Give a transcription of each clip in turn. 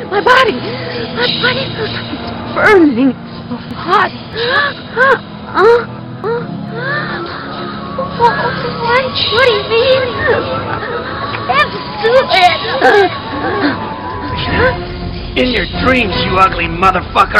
My body feels like it's burning. It's so hot. What do you mean? I can't do it. In your dreams, you ugly motherfucker.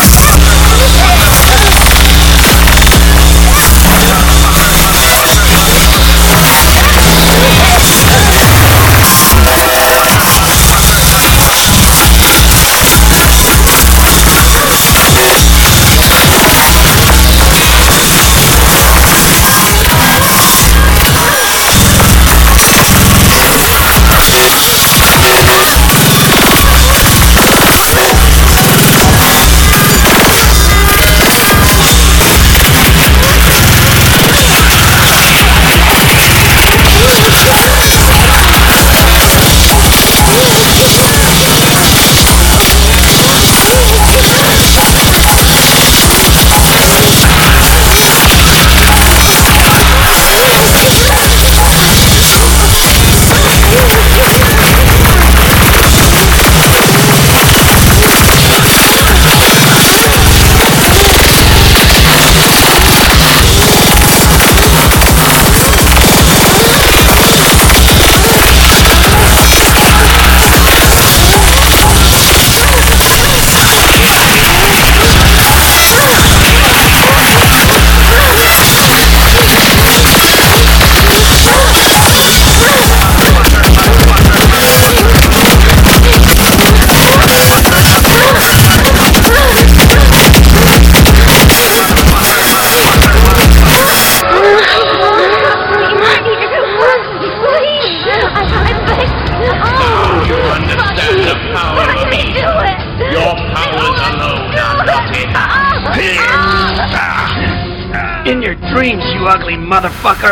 In your dreams, you ugly motherfucker!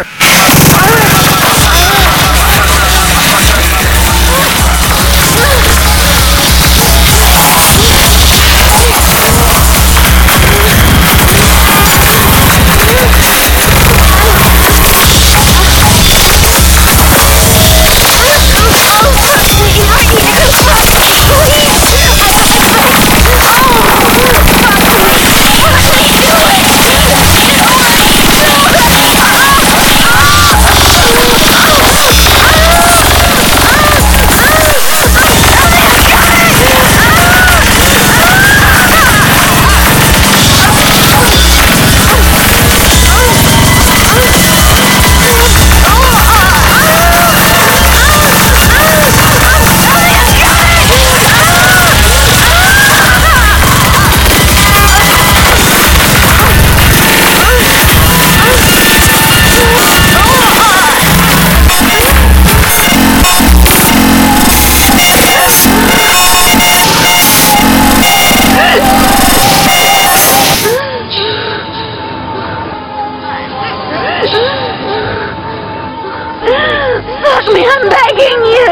Fuck me, I'm begging you!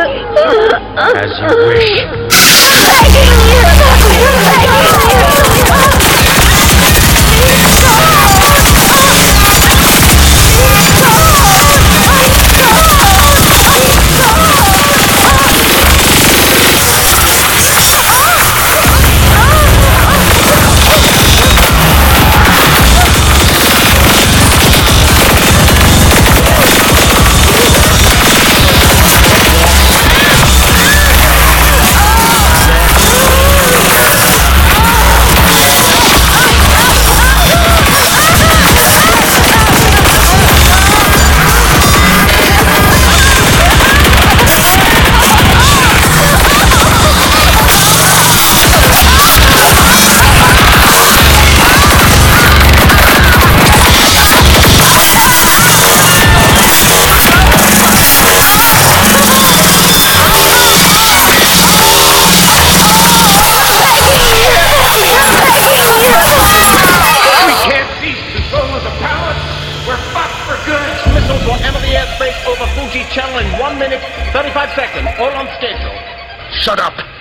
As you wish. I'm begging you! Fuck me, I'm begging you! Over Fuji Channel in 1 minute, 35 seconds, all on schedule. Shut up!